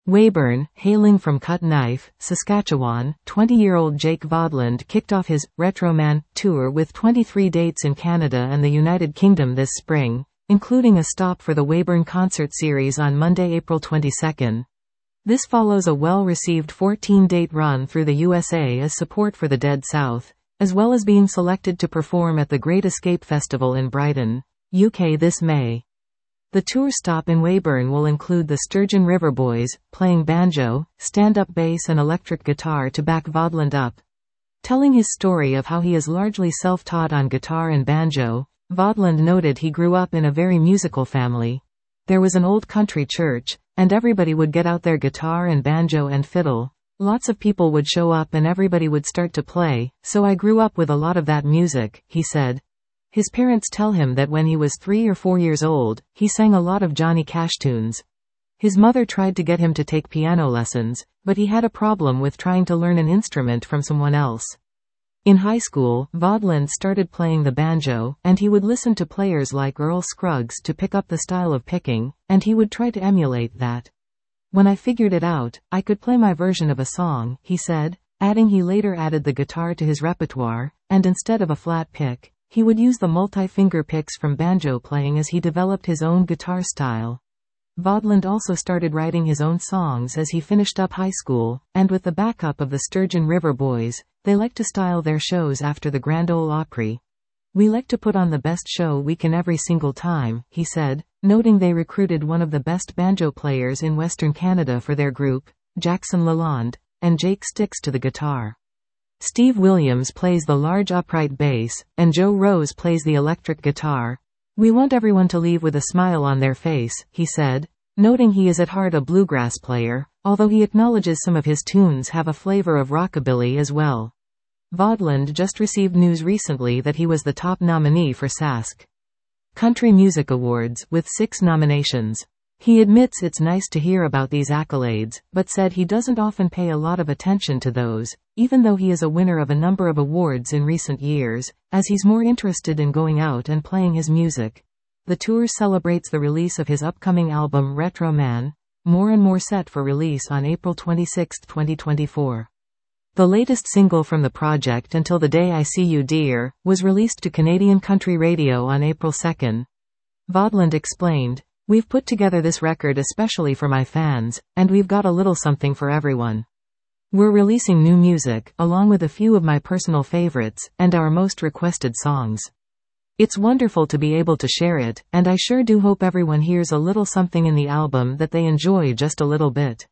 Weyburn, hailing from Cut Knife, Saskatchewan, 20-year-old Jake Vodland kicked off his Retroman tour with 23 dates in Canada and the United Kingdom this spring, including a stop for the Weyburn concert series on Monday, April 22. This follows a well-received 14-date run through the USA as support for the Dead South, as well as being selected to perform at the Great Escape Festival in Brighton, UK this May. The tour stop in Weyburn will include the Sturgeon River Boys, playing banjo, stand-up bass and electric guitar to back Vodland up. Telling his story of how he is largely self-taught on guitar and banjo, Vodland noted he grew up in a very musical family. There was an old country church, and everybody would get out their guitar and banjo and fiddle. Lots of people would show up and everybody would start to play, so I grew up with a lot of that music, he said. His parents tell him that when he was 3 or 4 years old, he sang a lot of Johnny Cash tunes. His mother tried to get him to take piano lessons, but he had a problem with trying to learn an instrument from someone else. In high school, Vodland started playing the banjo, and he would listen to players like Earl Scruggs to pick up the style of picking, and he would try to emulate that. When I figured it out, I could play my version of a song, he said, adding he later added the guitar to his repertoire, and instead of a flat pick, he would use the multi-finger picks from banjo playing as he developed his own guitar style. Vodland also started writing his own songs as he finished up high school, and with the backup of the Sturgeon River Boys, they like to style their shows after the Grand Ole Opry. We like to put on the best show we can every single time, he said, noting they recruited one of the best banjo players in Western Canada for their group, Jackson Lalonde, and Jake sticks to the guitar. Steve Williams plays the large upright bass, and Joe Rose plays the electric guitar. We want everyone to leave with a smile on their face, he said, noting he is at heart a bluegrass player, although he acknowledges some of his tunes have a flavor of rockabilly as well. Vodland just received news recently that he was the top nominee for Sask Country Music Awards, with 6 nominations. He admits it's nice to hear about these accolades, but said he doesn't often pay a lot of attention to those, even though he is a winner of a number of awards in recent years, as he's more interested in going out and playing his music. The tour celebrates the release of his upcoming album Retroman, more and more set for release on April 26, 2024. The latest single from the project, Until the Day I See You Dear, was released to Canadian country radio on April 2. Vodland explained, "We've put together this record especially for my fans, and we've got a little something for everyone. We're releasing new music, along with a few of my personal favorites, and our most requested songs. It's wonderful to be able to share it, and I sure do hope everyone hears a little something in the album that they enjoy just a little bit."